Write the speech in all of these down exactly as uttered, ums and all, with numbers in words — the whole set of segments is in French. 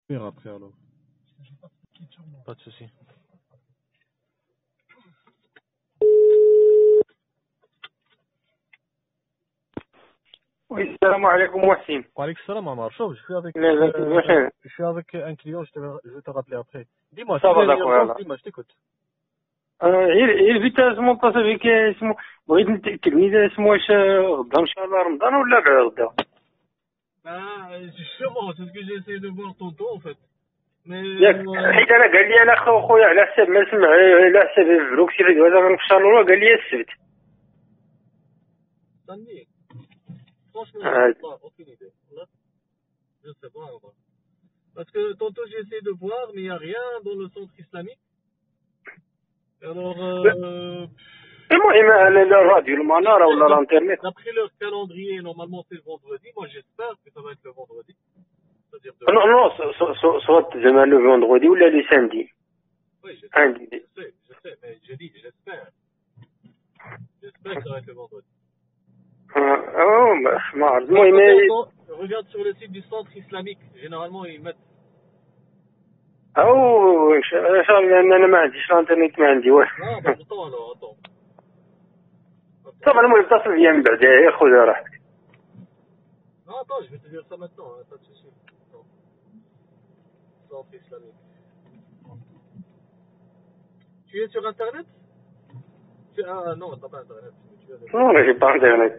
Faire après alors. Pas de souci. Oui, salam alaikum Wassim. Wa alaykoum salam Amar. Chauffe, je suis avec, Mais, euh, euh, je suis avec un client, je, te, je vais te rappeler après. Dis-moi, Ça si va, il y a d'accord, urgence, là. dis-moi, je t'écoute. غير فيت اسمو اتصل بك اسمو بغيت نتاكد اذا اسمو واش غدا ان شاء الله رمضان ولا بعد غدا. Ah, justement, c'est ce que j'ai essayé de voir tantôt en fait. Mais ياك euh, حيت انا قال لي انا خو خويا على حساب ما سمع على حساب الفلوس اللي دوازا غنفشل ولا قال لي السبت. samedi, franchement, je آه. sais pas, aucune idée. Là, je sais pas. Amar. Parce que tantôt j'ai essayé de voir, mais il n'y a rien dans le centre islamique. Alors, euh, المهم على الراديو المناره ولا الانترنت. d'après leur calendrier, normalement c'est le vendredi. Moi j'espère que ça va être le vendredi. C'est-à-dire de... Non non soit زعما لو فوندردي ولا لي ساندي. Oui, je sais, عندي je sais, je sais, mais je dis, j'espère. J'espère que ça va être le vendredi. اه ما عرفت Attends, المهم attends, regarde sur le site du centre islamique. Généralement, ils mettent. او ان شاء الله لان انا ما عنديش الانترنت ما عندي والو. Ah, bah attends alors, attends. Attends. طبعا المهم اتصل بيا من بعد خذ راحتك. Non, attends, je vais te dire ça maintenant, hein, pas de souci. Attends. Centre islamique. Tu es sur internet? Tu... Ah non, t'as pas internet. Tu es... Non, mais j'ai pas internet.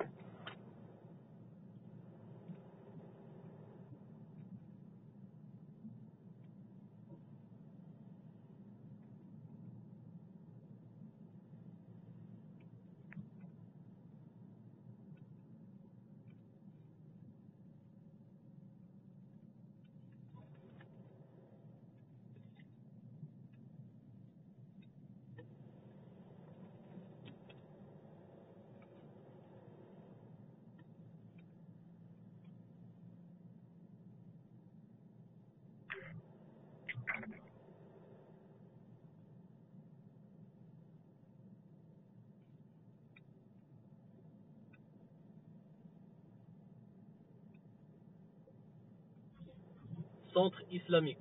Centre islamique.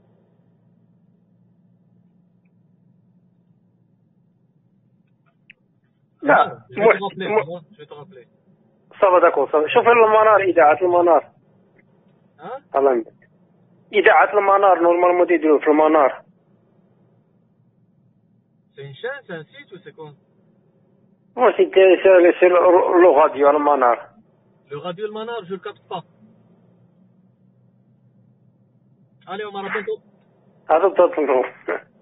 لا Je vais te rappeler, moi, je vais te rappeler. صافا داكور صافا شوف المنار اذاعه المنار. Hein? الله يبارك. اذاعه المنار نورمالمون تيديروا في المنار. C'est une chaîne, c'est un site ou c'est quoi? مو سي سي لو راديو المنار. Le radio Le Manar, je le capte pas. Allez, on m'a rappelé. هذا بالضبط.